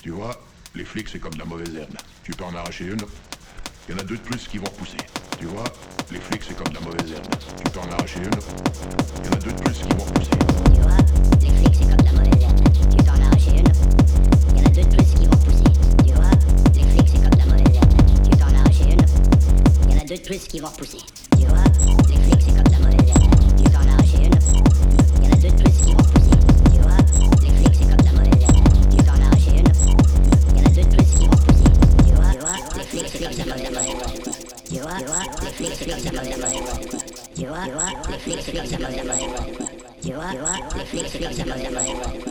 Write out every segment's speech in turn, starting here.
Tu vois, les flics, c'est comme de la mauvaise herbe. Tu peux en arracher une, il y en a deux de plus qui vont repousser. Tu vois, les flics, c'est comme de la mauvaise herbe. Tu peux en arracher une, il y en a deux de plus qui vont repousser. Tu vois, les flics, c'est comme de la mauvaise herbe. Tu peux en arracher une, il y en a deux de plus qui vont repousser. Tu vois, les flics, c'est comme de la mauvaise herbe. Tu peux en arracher une, il y en a deux de plus qui vont repousser. Tu vois, les flics, c'est comme de la mauvaise herbe. Tu peux en arracher une, il y en a deux de plus qui vont repousser. Tu vois, les flics, c'est comme de la mauvaise herbe. Tu peux en arracher une, il y en a deux de plus qui vont repousser. Tu vois, les flics, c'est comme de la mauvaise herbe. Tu vois, les flics, c'est comme de la mauvaise herbe. Tu vois, les flics, c'est comme de la mauvaise herbe. Tu vois, les flics, c'est comme de la mauvaise herbe.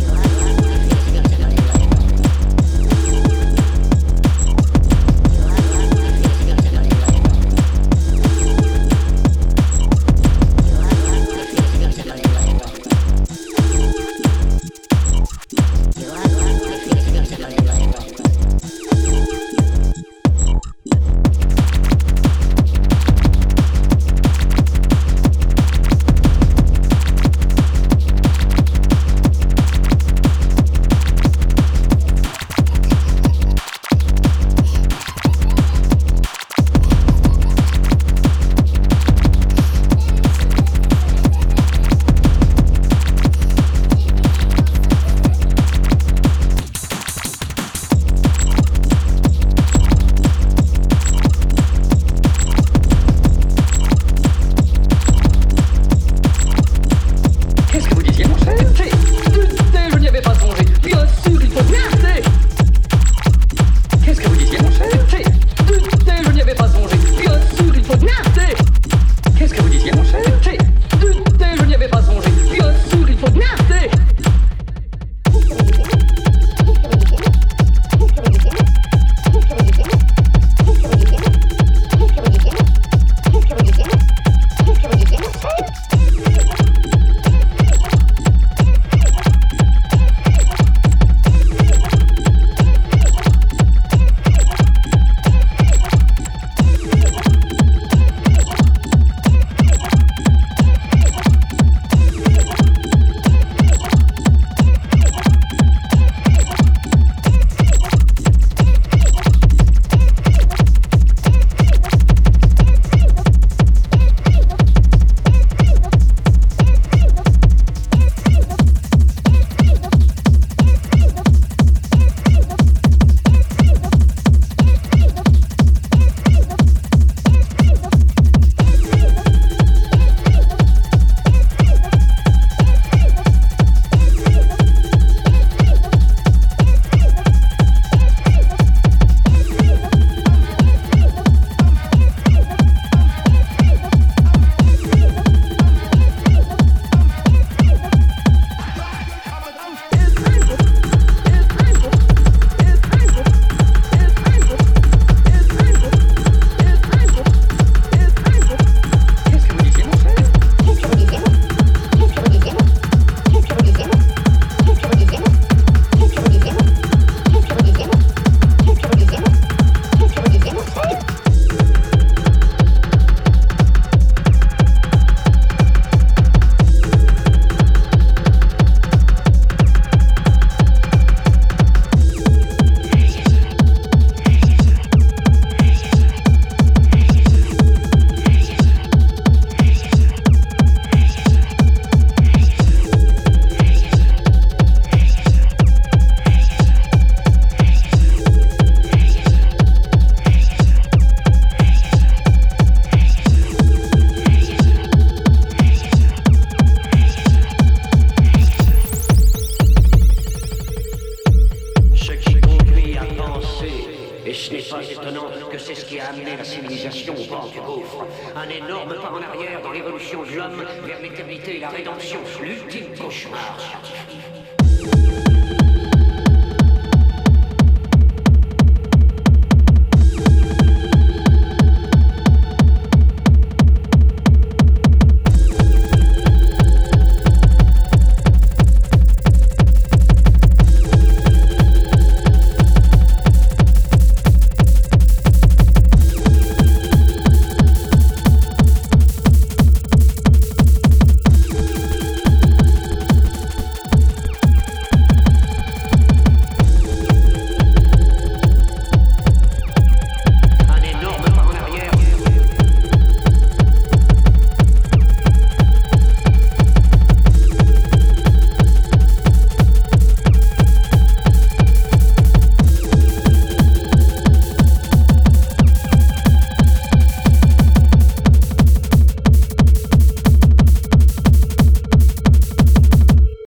C'est ce qui a amené la civilisation au bord du gouffre. Un énorme pas en arrière dans l'évolution de l'homme vers l'éternité et la rédemption, l'ultime cauchemar scientifique.